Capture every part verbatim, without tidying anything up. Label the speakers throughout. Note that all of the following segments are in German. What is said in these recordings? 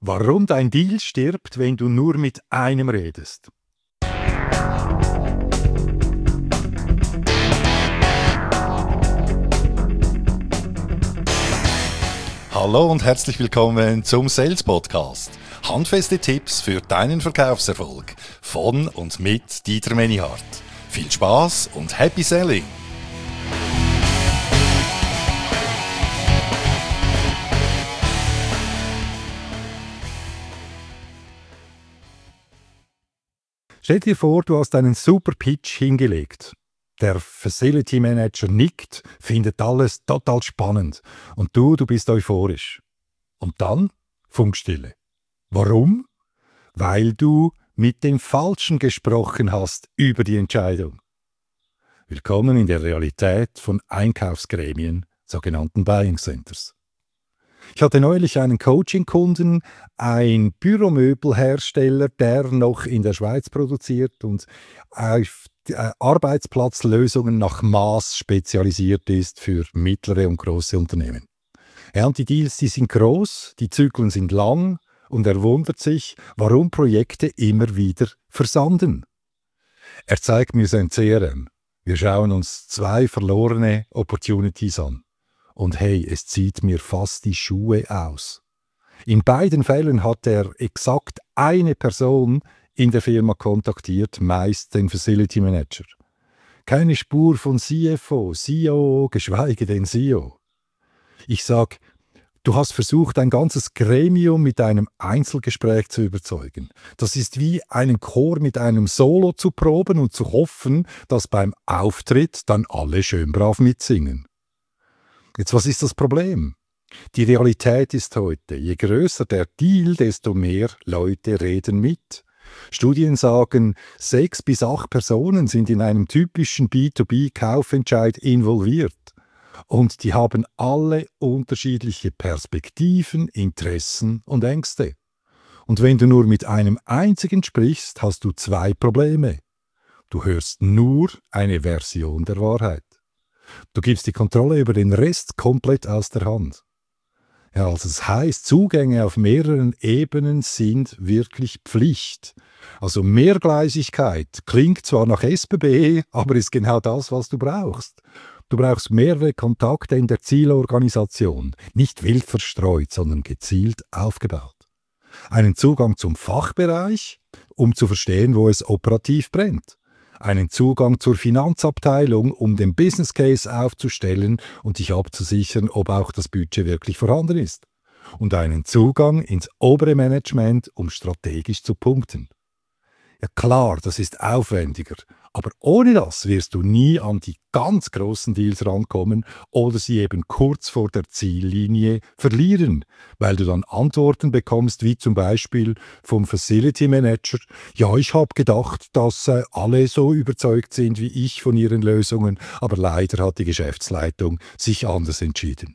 Speaker 1: Warum dein Deal stirbt, wenn du nur mit einem redest.
Speaker 2: Hallo und herzlich willkommen zum Sales Podcast. Handfeste Tipps für deinen Verkaufserfolg von und mit Dieter Menihardt. Viel Spaß und Happy Selling!
Speaker 1: Stell dir vor, du hast einen super Pitch hingelegt. Der Facility Manager nickt, findet alles total spannend. Und du, du bist euphorisch. Und dann Funkstille. Warum? Weil du mit dem Falschen gesprochen hast über die Entscheidung. Willkommen in der Realität von Einkaufsgremien, sogenannten Buying Centers. Ich hatte neulich einen Coaching-Kunden, ein Büromöbelhersteller, der noch in der Schweiz produziert und auf Arbeitsplatzlösungen nach Maß spezialisiert ist für mittlere und große Unternehmen. Ja, und die Deals, die sind groß, die Zyklen sind lang und er wundert sich, warum Projekte immer wieder versanden. Er zeigt mir sein C R M. Wir schauen uns zwei verlorene Opportunities an. Und hey, es zieht mir fast die Schuhe aus. In beiden Fällen hat er exakt eine Person in der Firma kontaktiert, meist den Facility Manager. Keine Spur von C F O, C O O, geschweige denn C E O. Ich sag, du hast versucht, ein ganzes Gremium mit einem Einzelgespräch zu überzeugen. Das ist wie einen Chor mit einem Solo zu proben und zu hoffen, dass beim Auftritt dann alle schön brav mitsingen. Jetzt, was ist das Problem? Die Realität ist heute, je größer der Deal, desto mehr Leute reden mit. Studien sagen, sechs bis acht Personen sind in einem typischen B zwei B-Kaufentscheid involviert. Und die haben alle unterschiedliche Perspektiven, Interessen und Ängste. Und wenn du nur mit einem einzigen sprichst, hast du zwei Probleme. Du hörst nur eine Version der Wahrheit. Du gibst die Kontrolle über den Rest komplett aus der Hand. Ja, also das heißt, Zugänge auf mehreren Ebenen sind wirklich Pflicht. Also Mehrgleisigkeit klingt zwar nach S B B, aber ist genau das, was du brauchst. Du brauchst mehrere Kontakte in der Zielorganisation, nicht wild verstreut, sondern gezielt aufgebaut. Einen Zugang zum Fachbereich, um zu verstehen, wo es operativ brennt. Einen Zugang zur Finanzabteilung, um den Business Case aufzustellen und dich abzusichern, ob auch das Budget wirklich vorhanden ist. Und einen Zugang ins obere Management, um strategisch zu punkten. Ja klar, das ist aufwendiger, aber ohne das wirst du nie an die ganz großen Deals rankommen oder sie eben kurz vor der Ziellinie verlieren, weil du dann Antworten bekommst, wie zum Beispiel vom Facility Manager, ja, ich habe gedacht, dass äh, alle so überzeugt sind wie ich von ihren Lösungen, aber leider hat die Geschäftsleitung sich anders entschieden.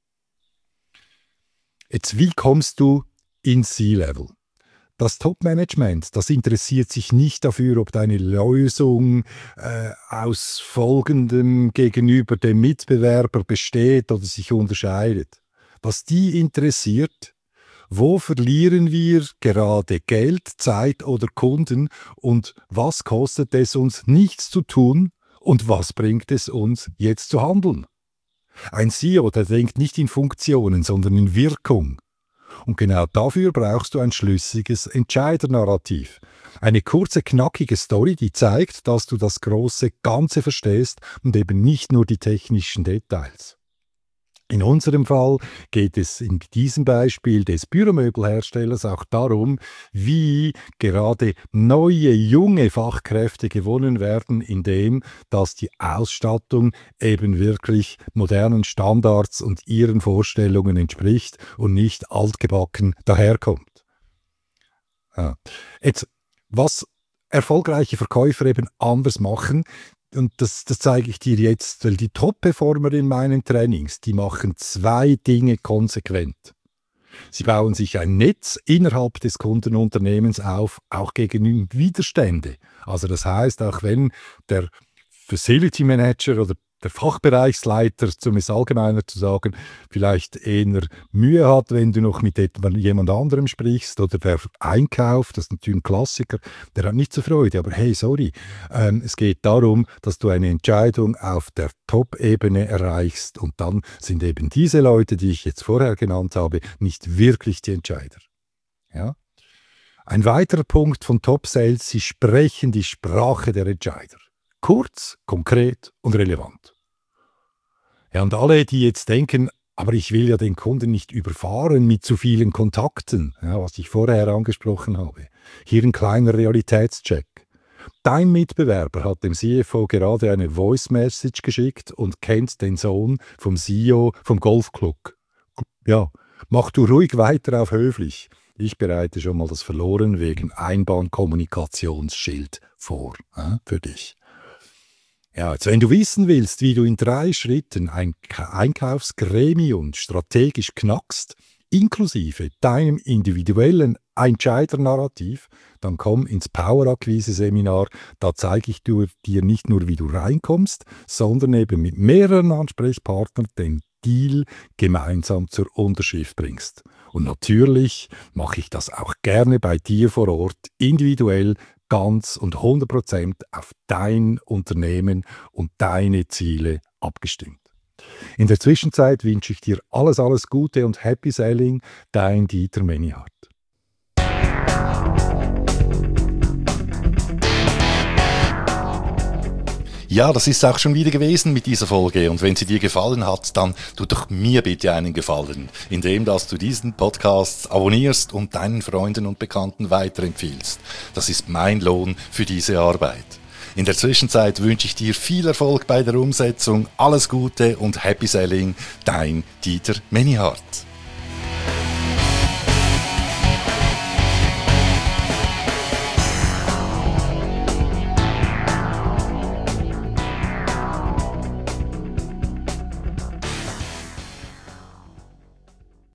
Speaker 1: Jetzt, wie kommst du ins C-Level? Das Top-Management, das interessiert sich nicht dafür, ob deine Lösung äh, aus Folgendem gegenüber dem Mitbewerber besteht oder sich unterscheidet. Was die interessiert, wo verlieren wir gerade Geld, Zeit oder Kunden und was kostet es uns, nichts zu tun und was bringt es uns, jetzt zu handeln? Ein C E O, der denkt nicht in Funktionen, sondern in Wirkung. Und genau dafür brauchst du ein schlüssiges Entscheidernarrativ. Eine kurze, knackige Story, die zeigt, dass du das große Ganze verstehst und eben nicht nur die technischen Details. In unserem Fall geht es in diesem Beispiel des Büromöbelherstellers auch darum, wie gerade neue, junge Fachkräfte gewonnen werden, indem dass die Ausstattung eben wirklich modernen Standards und ihren Vorstellungen entspricht und nicht altgebacken daherkommt. Ja. Jetzt, was erfolgreiche Verkäufer eben anders machen, und das, das zeige ich dir jetzt, weil die Top-Performer in meinen Trainings, die machen zwei Dinge konsequent. Sie bauen sich ein Netz innerhalb des Kundenunternehmens auf, auch gegen Widerstände. Also das heißt, auch wenn der Facility Manager oder der Fachbereichsleiter, um es allgemeiner zu sagen, vielleicht eher Mühe hat, wenn du noch mit jemand anderem sprichst, oder der Einkauf, das ist natürlich ein Klassiker, der hat nicht so Freude, aber hey, sorry, ähm, es geht darum, dass du eine Entscheidung auf der Top-Ebene erreichst, und dann sind eben diese Leute, die ich jetzt vorher genannt habe, nicht wirklich die Entscheider. Ja? Ein weiterer Punkt von Top Sales: Sie sprechen die Sprache der Entscheider. Kurz, konkret und relevant. Ja, und alle, die jetzt denken, aber ich will ja den Kunden nicht überfahren mit zu vielen Kontakten, ja, was ich vorher angesprochen habe. Hier ein kleiner Realitätscheck. Dein Mitbewerber hat dem C F O gerade eine Voice Message geschickt und kennt den Sohn vom C E O vom Golfclub. Ja, mach du ruhig weiter auf höflich. Ich bereite schon mal das Verloren wegen Einbahnkommunikationsschild vor, äh, für dich. Ja, jetzt, wenn du wissen willst, wie du in drei Schritten ein Einkaufsgremium strategisch knackst, inklusive deinem individuellen Entscheidernarrativ, dann komm ins Power-Akquise-Seminar. Da zeige ich dir nicht nur, wie du reinkommst, sondern eben mit mehreren Ansprechpartnern den Deal gemeinsam zur Unterschrift bringst. Und natürlich mache ich das auch gerne bei dir vor Ort, individuell, ganz und hundert Prozent auf dein Unternehmen und deine Ziele abgestimmt. In der Zwischenzeit wünsche ich dir alles, alles Gute und Happy Selling, dein Dieter Menihardt.
Speaker 2: Ja, das ist auch schon wieder gewesen mit dieser Folge, und wenn sie dir gefallen hat, dann tu doch mir bitte einen Gefallen, indem dass du diesen Podcast abonnierst und deinen Freunden und Bekannten weiterempfiehlst. Das ist mein Lohn für diese Arbeit. In der Zwischenzeit wünsche ich dir viel Erfolg bei der Umsetzung, alles Gute und Happy Selling, dein Dieter Menihardt.